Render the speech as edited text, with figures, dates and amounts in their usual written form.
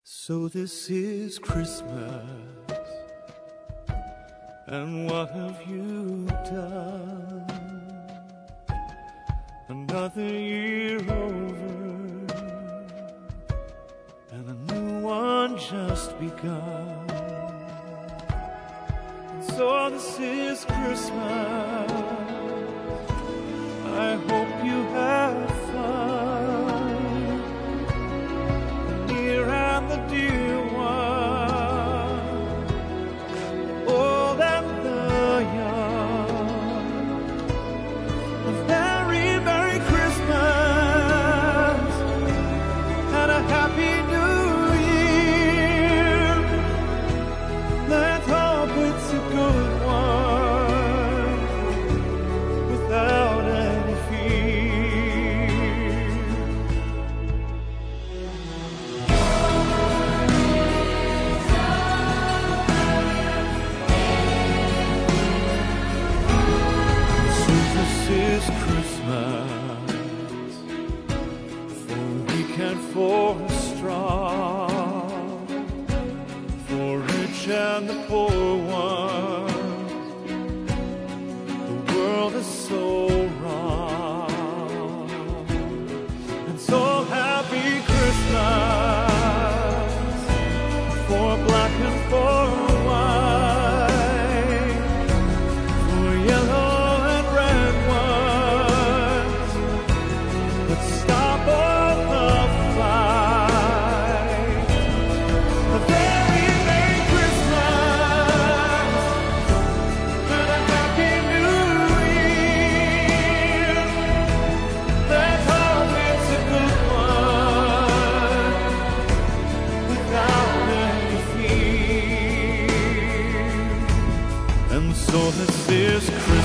So this is Christmas, and what have you done? Another year over, and a new one just begun. And so this is Christmas, I hope you have fun. The near and the dear one, the old and the young. A very Merry Christmas and a Happy New Year. Let's hope it's a good one without any fear. So this is Christmas, for weak and for strong, for rich and the poor ones. The world is so wrong, and so happy Christmas for black and for white, for yellow and red ones. Let's stop all the fight. A very Merry Christmas and a Happy New Year. Let's hope it's a good one without any fear. And so this is Christmas,